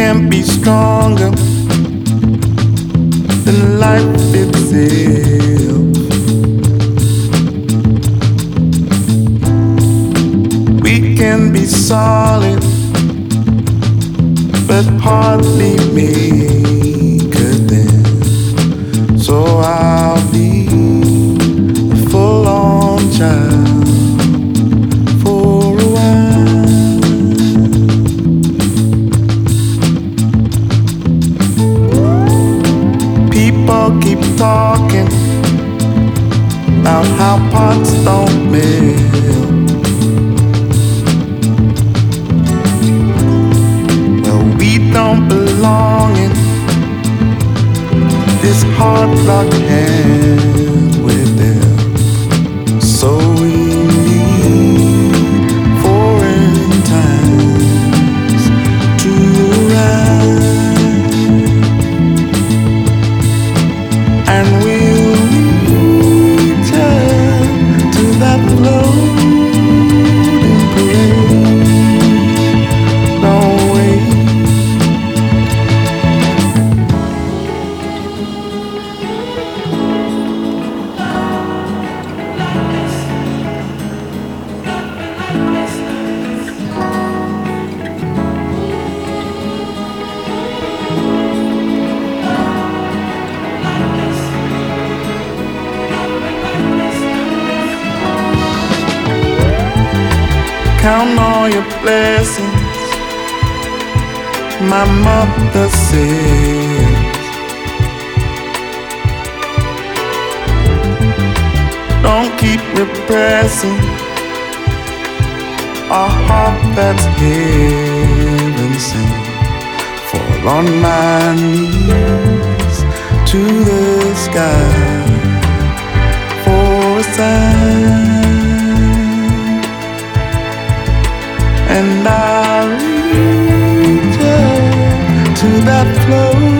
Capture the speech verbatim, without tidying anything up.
can't be stronger than life itself. We can be solid, but hardly make a dent. So I'll be a full-on child for a while. People keep talking about how pots don't melt. Well, we don't belong in this hard rock hand with them. So we need foreign times to arrive, and we'll return to that floating parade. Don't wait. Count all your blessings, my mother says. Don't keep repressing a heart that's heaven sent. Fall on my knees to the sky for a sign, and I return to that flow.